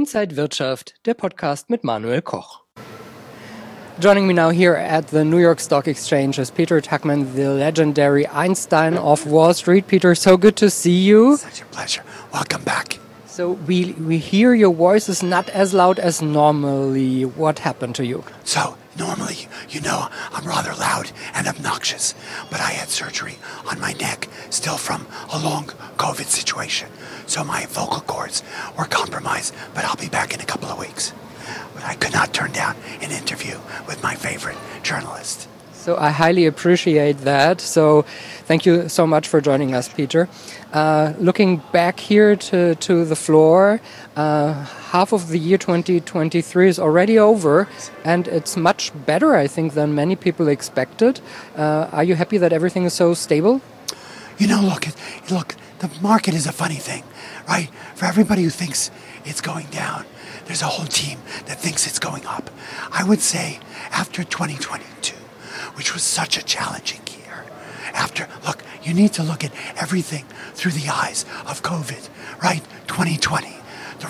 Inside Wirtschaft, der Podcast mit Manuel Koch. Joining me now here at the New York Stock Exchange is Peter Tuchman, the legendary Einstein of Wall Street. Peter, so good to see you. Such a pleasure. Welcome back. So we hear your voice is not as loud as normally. What happened to you? So, normally, you know, I'm rather loud and obnoxious, but I had surgery on my neck, still from a long COVID situation. So my vocal cords were compromised, but I'll be back in a couple of weeks. But I could not turn down an interview with my favorite journalist. So I highly appreciate that. So thank you so much for joining us, Peter. Looking back here to the floor, half of the year 2023 is already over, and it's much better, I think, than many people expected. Are you happy that everything is so stable? You know, look, the market is a funny thing, right? For everybody who thinks it's going down, there's a whole team that thinks it's going up. I would say after 2022, which was such a challenging year, you need to look at everything through the eyes of COVID, right? 2020, the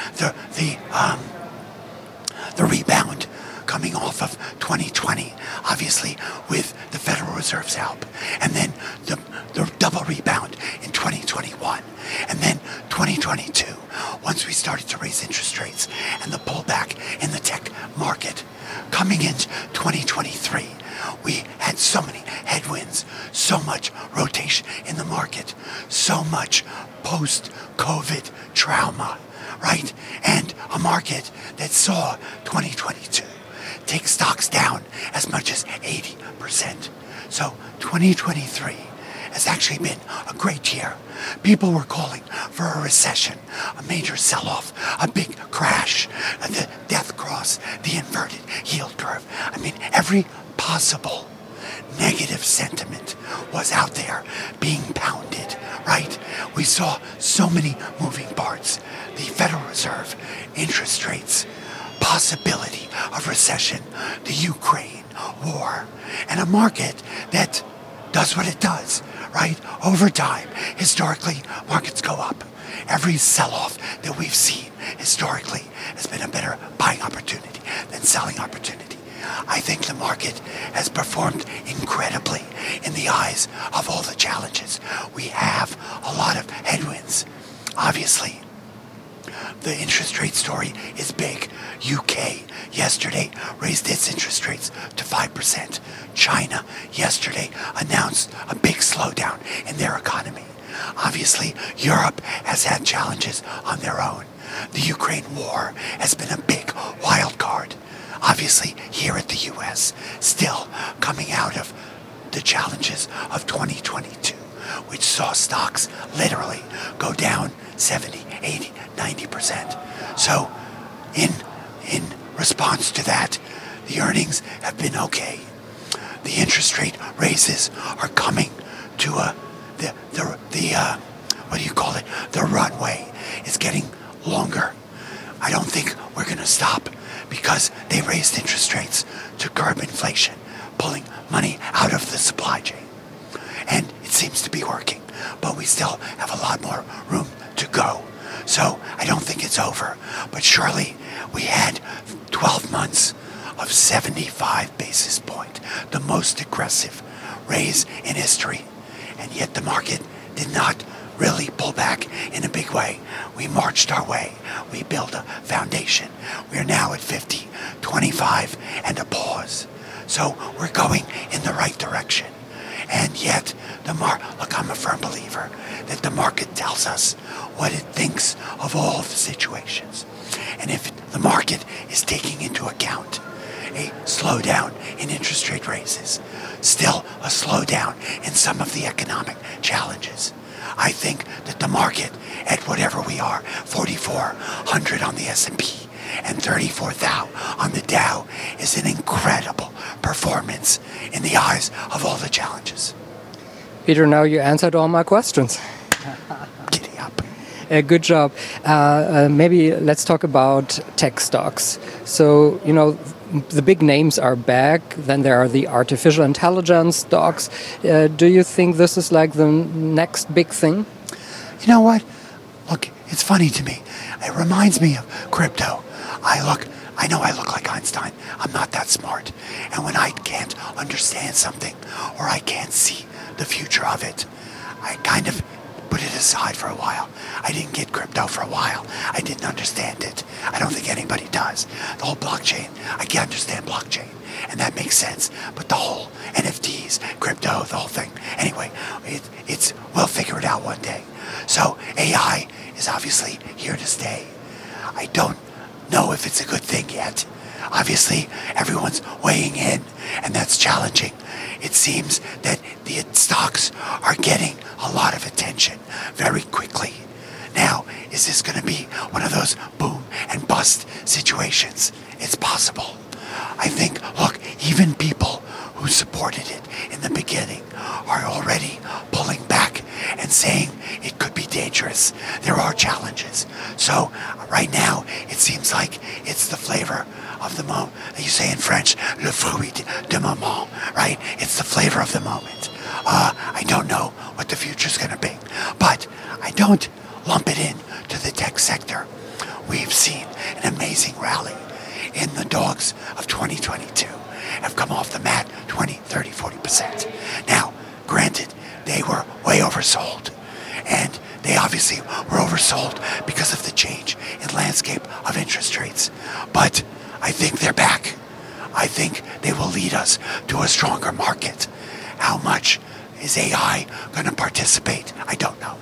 rebound coming off of 2020, obviously with the Federal Reserve's help, and then the double rebound in 2021, and then 2022, once we started to raise interest rates and the pullback in the tech market. Coming into 2023, we had so many headwinds, so much rotation in the market, so much post-COVID trauma, right? And a market that saw 2022 take stocks down as much as 80%. So 2023 has actually been a great year. People were calling for a recession, a major sell-off, a big crash, the death cross, the inverted yield curve. I mean, every possible negative sentiment was out there being pounded, right? We saw so many moving parts. The Federal Reserve, interest rates, possibility of recession, the Ukraine war, and a market that does what it does, right? Over time, historically, markets go up. Every sell-off that we've seen historically has been a better buying opportunity than selling opportunity. I think the market has performed incredibly in the eyes of all the challenges. We have a lot of headwinds. Obviously, the interest rate story is big. UK yesterday raised its interest rates to 5%. China yesterday announced a big slowdown in their economy. Obviously, Europe has had challenges on their own. The Ukraine war has been a big wild card. Obviously, here at the US, still coming out of the challenges of 2022, which saw stocks literally go down 70, 80, 90%. So, in response to that, the earnings have been okay. The interest rate raises are coming to the runway is getting longer. I don't think we're going to stop because they raised interest rates to curb inflation, pulling money out of the supply chain. And it seems to be working, but we still have a lot more room to go. So I don't think it's over, but surely we had 12 months of 75 basis point, the most aggressive raise in history. And yet the market did not really pull back in a big way. We marched our way. We built a foundation. We're now at 50, 25, and a pause. So we're going in the right direction. And yet, look, I'm a firm believer that the market tells us what it thinks of all of the situations. And if the market is taking into account a slowdown in interest rate raises, still a slowdown in some of the economic challenges, I think that the market, at whatever we are, 4,400 on the S&P and 34,000 on the Dow, is an incredible performance in the eyes of all the challenges. Peter, now you answered all my questions. Giddy up. Good job. Maybe let's talk about tech stocks. So, you know, the big names are back. Then there are the artificial intelligence stocks. Do you think this is like the next big thing? You know what? Look, it's funny to me. It reminds me of crypto. I know I look like Einstein. I'm not that smart. And when I can't understand something or I can't see the future of it, I kind of put it aside for a while. I didn't get crypto for a while. I didn't understand it. I don't think anybody does. The whole blockchain, I can't understand blockchain. And that makes sense. But the whole NFTs, crypto, the whole thing. Anyway, we'll figure it out one day. So AI is obviously here to stay. I don't know if it's a good thing yet. Obviously, everyone's weighing in, and that's challenging. It seems that the stocks are getting a lot of attention very quickly. Now, is this going to be one of those boom and bust situations? It's possible. I think, look, even people who supported it in the beginning are already pulling back and saying it could be dangerous. There are challenges. So right now, it seems like it's the flavor of the moment. You say in French, le fruit du moment, right? It's the flavor of the moment. I don't know what the future's going to be, but I don't lump it in to the tech sector. We've seen an amazing rally in the dogs of 2022 have come off the mat 20, 30, 40%. Now, granted, they were way oversold. And they obviously were oversold because of the change in landscape of interest rates. But I think they're back. I think they will lead us to a stronger market. How much is AI going to participate? I don't know.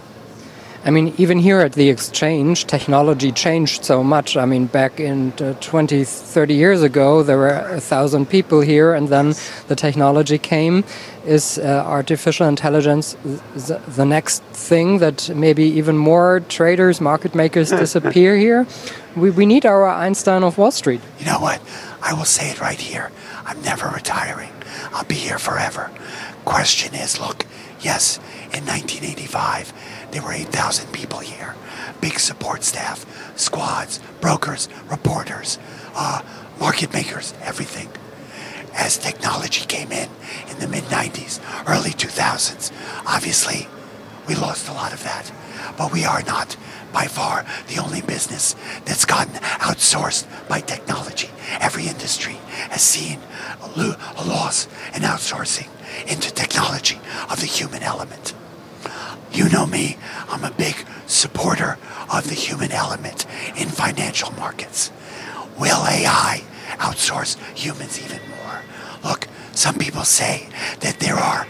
I mean, even here at the exchange, technology changed so much. I mean, back in 20, 30 years ago, there were 1,000 people here, and then the technology came. Is artificial intelligence the next thing that maybe even more traders, market makers disappear here? We need our Einstein of Wall Street. You know what? I will say it right here. I'm never retiring. I'll be here forever. Question is, look, yes, in 1985, there were 8,000 people here. Big support staff, squads, brokers, reporters, market makers, everything. As technology came in the mid-90s, early 2000s, obviously, we lost a lot of that. But we are not, by far, the only business that's gotten outsourced by technology. Every industry has seen a loss in outsourcing into technology of the human element. You know me, I'm a big supporter of the human element in financial markets. Will AI outsource humans even more? Look, some people say that there are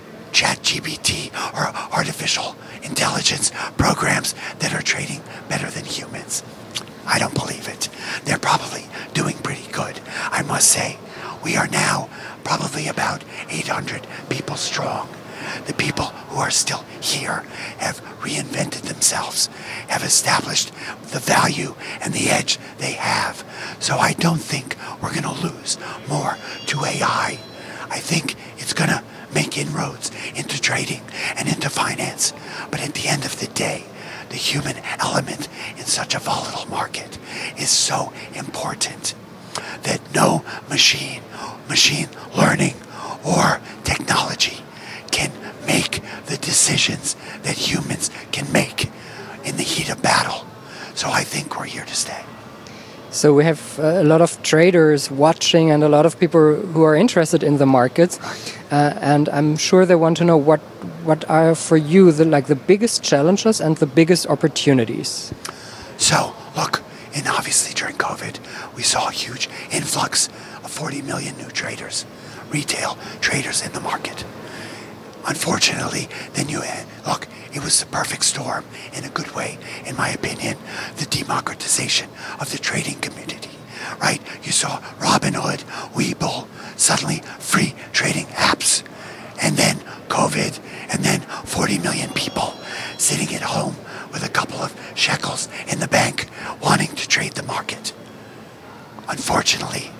ChatGPT or artificial intelligence programs that are trading better than humans. I don't believe it. They're probably doing pretty good. I must say, we are now probably about 800 people strong. The people who are still here have reinvented themselves, have established the value and the edge they have. So I don't think we're going to lose more to AI. I think it's going to make inroads into trading and into finance. But at the end of the day, the human element in such a volatile market is so important that no machine learning, or technology can make the decisions that humans can make in the heat of battle. So I think we're here to stay. So we have a lot of traders watching and a lot of people who are interested in the markets, and I'm sure they want to know what are for you the biggest challenges and the biggest opportunities. So look, and obviously during COVID, we saw a huge influx of 40 million new traders, retail traders in the market. Unfortunately, then look, it was the perfect storm in a good way, in my opinion, the democratization of the trading community, right? You saw Robinhood, Webull, suddenly free trading apps, and then COVID, and then 40 million people sitting at home with a couple of shekels in the bank wanting to trade the market. Unfortunately,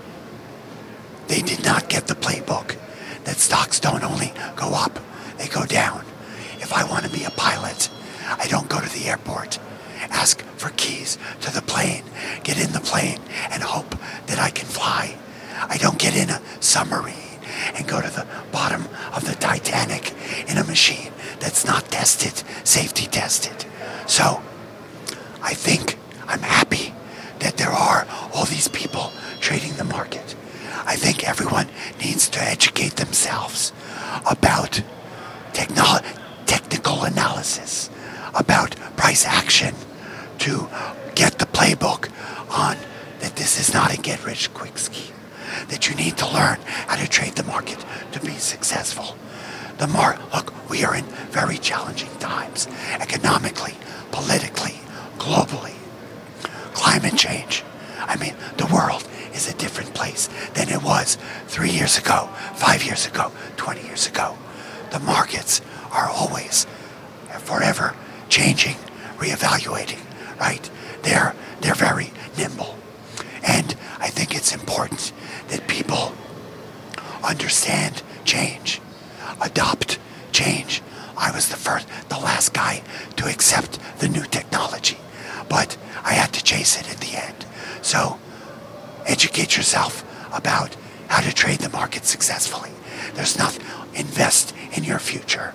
they did not get the playbook that stocks don't only go up, they go down. If I want to be a pilot, I don't go to the airport, ask for keys to the plane, get in the plane, and hope that I can fly. I don't get in a submarine and go to the bottom of the Titanic in a machine that's not tested, safety tested. So, I think I'm happy that there are all these people trading the market. I think everyone needs to educate themselves about technical analysis, about price action, to get the playbook on that this is not a get-rich-quick scheme, that you need to learn how to trade the market to be successful. Look, we are in very challenging times, economically, politically, globally. Climate change. I mean, the world is a different place than it was 3 years ago, 5 years ago, 20 years ago. The markets are always, forever changing, reevaluating, right? They're very nimble. And I think it's important that people understand change, adopt change. I was the last guy to accept the new technology, but I had to chase it at the end. So educate yourself about how to trade the market successfully. There's nothing. Invest in your future.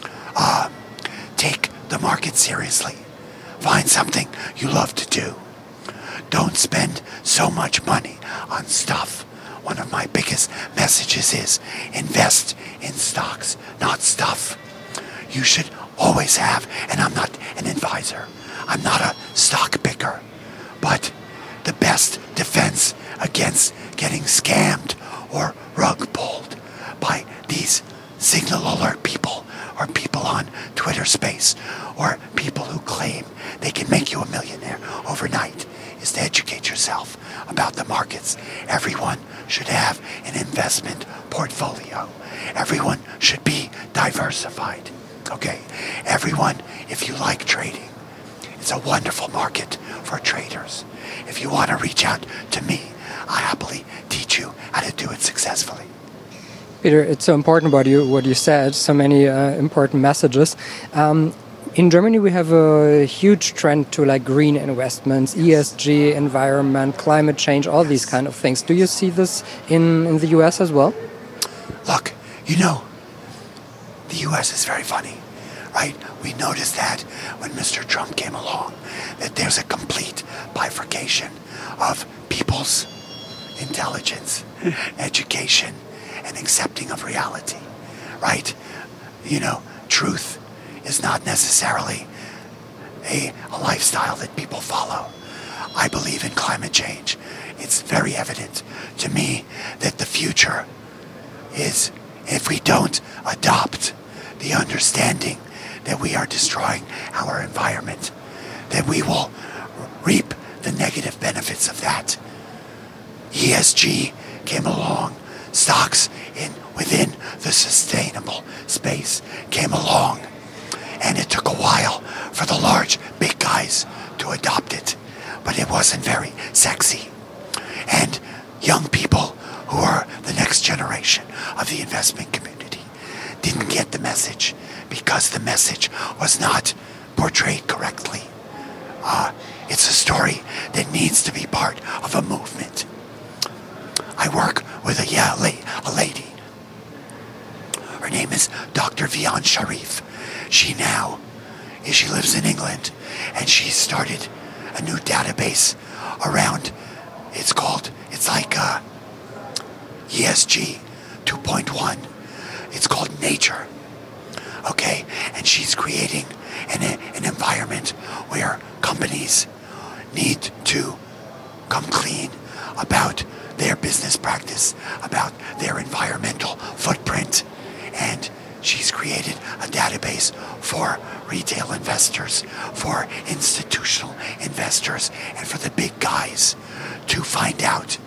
Take the market seriously. Find something you love to do. Don't spend so much money on stuff. One of my biggest messages is invest in stocks, not stuff. You should always have, and I'm not an advisor, I'm not a stock picker, but the best defense against getting scammed or rug pulled by these signal alert people or people on Twitter Space or people who claim they can make you a millionaire overnight is to educate yourself about the markets. Everyone should have an investment portfolio. Everyone should be diversified. Okay? Everyone, if you like trading, it's a wonderful market for traders. If you want to reach out to me, I happily teach you how to do it successfully. Peter, it's so important what you said, so many important messages. In Germany, we have a huge trend to like green investments, ESG, environment, climate change, all these kind of things. Do you see this in the US as well? Look, you know, the US is very funny, right? We noticed that when Mr. Trump came along, that there's a complete bifurcation of people's intelligence, education, and accepting of reality, right? You know, truth is not necessarily a lifestyle that people follow. I believe in climate change. It's very evident to me that the future is, if we don't adopt the understanding that we are destroying our environment, that we will reap the negative benefits of that. ESG came along. Stocks within the sustainable space came along. And it took a while for the large, big guys to adopt it. But it wasn't very sexy. And young people who are the next generation of the investment community didn't get the message because the message was not portrayed correctly. It's a story that needs to be part of a movement. I work with a lady. Her name is Dr. Vian Sharif. She lives in England, and she started a new database around, it's like ESG 2.1. It's called Nature. Okay, and she's creating an environment where companies need to come clean about their business practice, about their environmental footprint. And she's created a database for retail investors, for institutional investors, and for the big guys to find out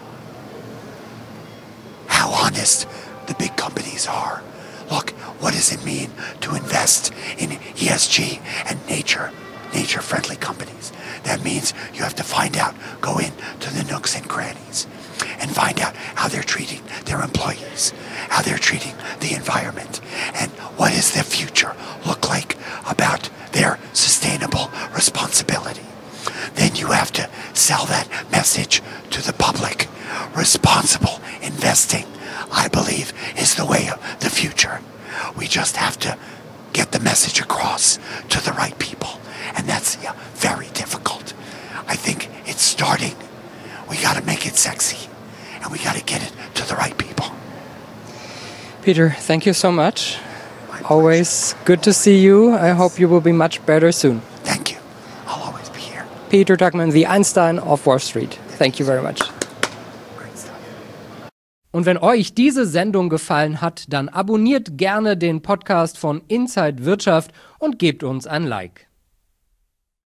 how honest the big companies are. Look, what does it mean to invest in ESG and nature-friendly companies? That means you have to find out, go into the nooks and crannies, and find out how they're treating their employees, how they're treating the environment, and what does the future look like about their sustainable responsibility. Then you have to sell that message to the public. Responsible investing, I believe, is the way of the future. We just have to get the message across to the right people. And that's very difficult. I think it's starting. We got to make it sexy, and we got to get it to the right people. Peter, thank you so much. Always good to see you. I hope you will be much better soon. Thank you. I'll always be here. Peter Tuchman, the Einstein of Wall Street. Thank you very much. Und wenn euch diese Sendung gefallen hat, dann abonniert gerne den Podcast von Inside Wirtschaft und gebt uns ein Like.